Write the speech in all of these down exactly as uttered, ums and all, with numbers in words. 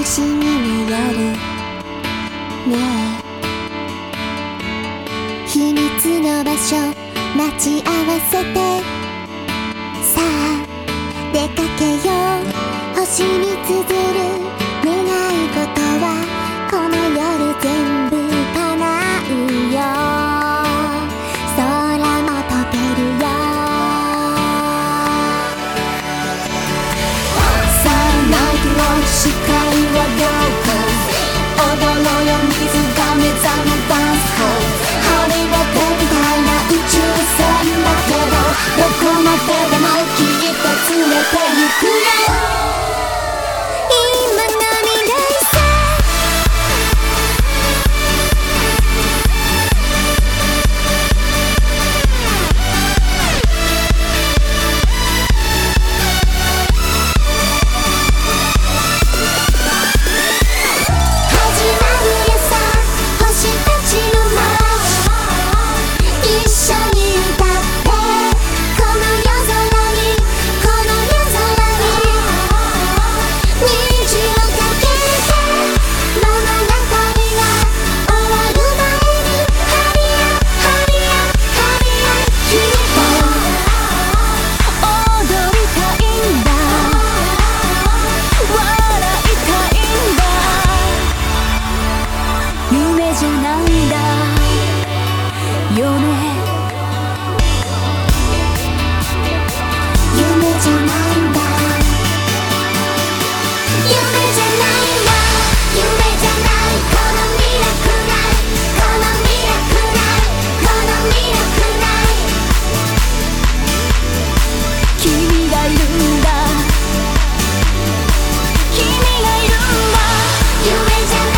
しみの夜ねえ、秘密の場所待ち合わせて、さあ出かけよう。星に綴る願い事はこの夜全部叶うよ。空も飛べるよ。さあナイトロード視界はどこ、踊ろうよ水が目覚めダンスホール。ハリウッドみたいな宇宙船だけど、どこまででもきっと連れて行くよ。じゃないんだよね。夢じゃないんだ。夢じゃないんだ。夢じゃない。このミラクルナイト、このミラクルナイト、このミラクルナイト。君がいるんだ。君がいるんだ。夢じゃない。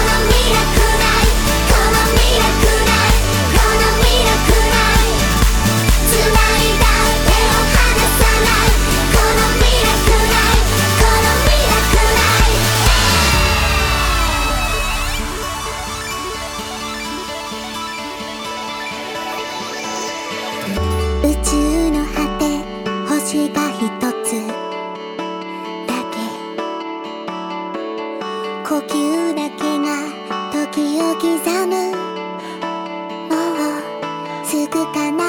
宇宙の果て星が一つだけ、呼吸だけが時を刻む。もうすぐかな。